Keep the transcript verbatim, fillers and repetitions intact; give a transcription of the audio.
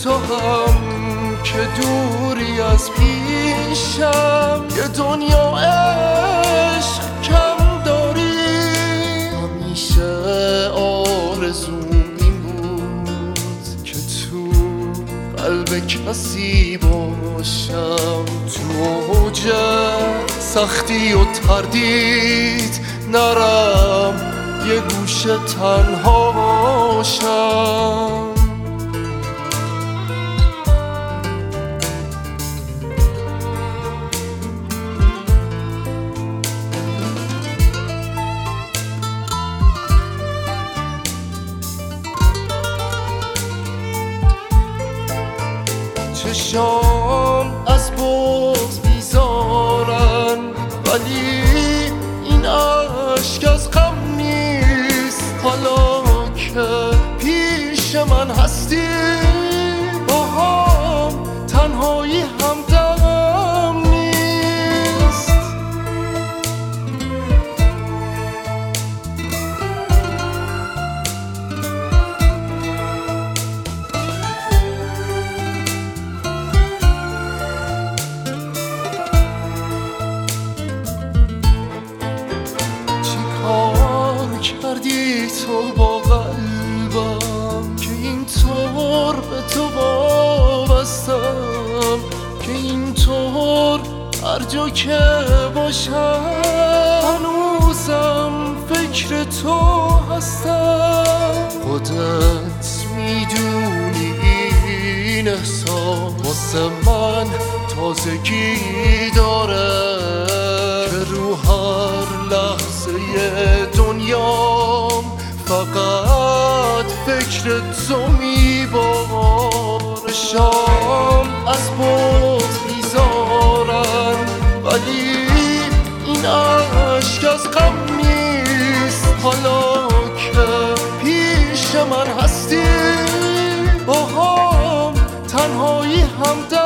تو هم که دوری از پیشم، یه دنیا عشق کم داری. همیشه آرزوم این بود که تو قلب کسی باشم، تو اوج سختی و تردید نرم یه گوشه تنها باشم. چشام از بغض بیزارن، ولی این عشق از غم نیست. حالا که پیش من هستی با هم، تنهایی همدم نیست. کردی تو با قلبم که اینطور به تو وابستم، که اینطور هر جا که باشم هنوزم فکر تو هستم. خودت میدونی این احساس واسه من تازگی داره، که رو هر لحظه دنیام فقط فکر تو میباره. شام از بغض بیزارن، ولی این عشق از غم نیست. حالا که پیش من هستی با هم، تنهایی همدم